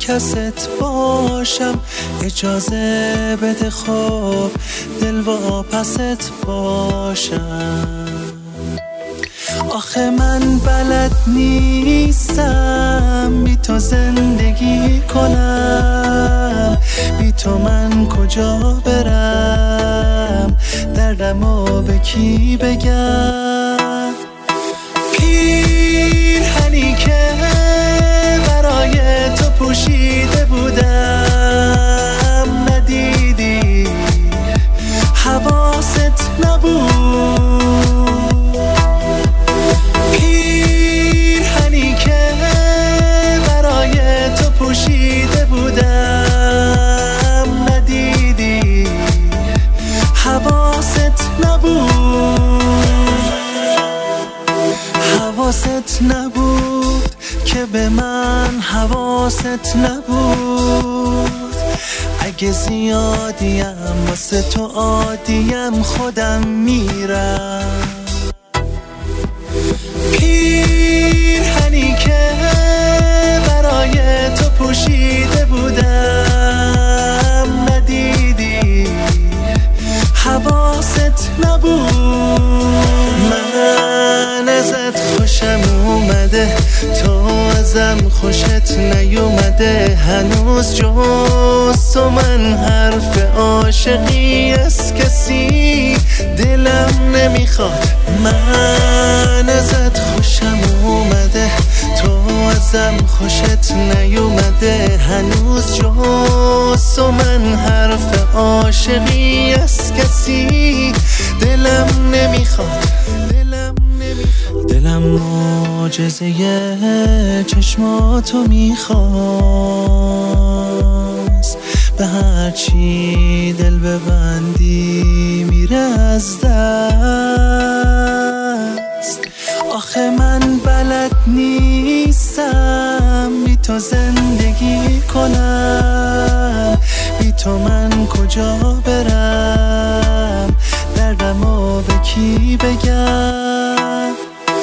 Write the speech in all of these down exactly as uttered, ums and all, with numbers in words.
کست باشم، اجازه بده خب دل واپست باشم. آخه من بلد نیستم بی تو زندگی کنم، بی تو من کجا برم، دردمو به کی بگم. پیرهنی که برای تو پوشیده بودم ندیدی، حواست نبود. پیرهنی که برای تو پوشیده بودم ندیدی، حواست نبود. حواست نبود که به من حواست نبود. اگه زیادیم واسه تو عادیم خودم میرم. پیرهنی که برای تو پوشیده بودم ندیدی، حواست نبود. من ازت خوشم اومده، تو ازم خوشت نیومده. هنوز جز تو من حرف عاشقی از کسی دلم نمیخواد. من ازت خوشم اومده، تو ازم خوشت نیومده. هنوز جز تو من حرف عاشقی از کسی دلم نمیخواد. دلم نمیخواد. دلم معجزه چشماتو میخواست، به هرچی دل ببندی میره از دست. آخه من بلد نیستم بی تو زندگی کنم، بی تو من کجا برم، دردمو به کی بگم.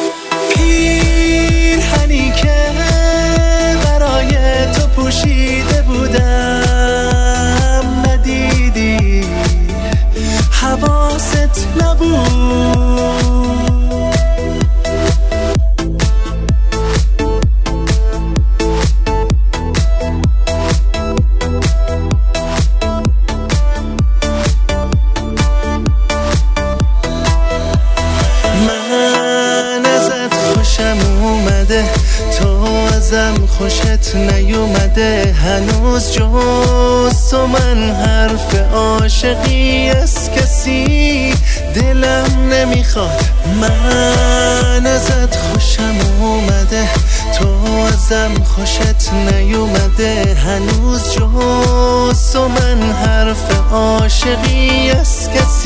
پیرهنی که برای تو پوشیده بودم ندیدی، حواست نبود. تو ازم خوشت نیومده. هنوز جز تو من حرف عاشقی از کسی دلم نمیخواد. من ازت خوشم اومده، تو ازم خوشت نیومده. هنوز جز تو من حرف عاشقی از کسی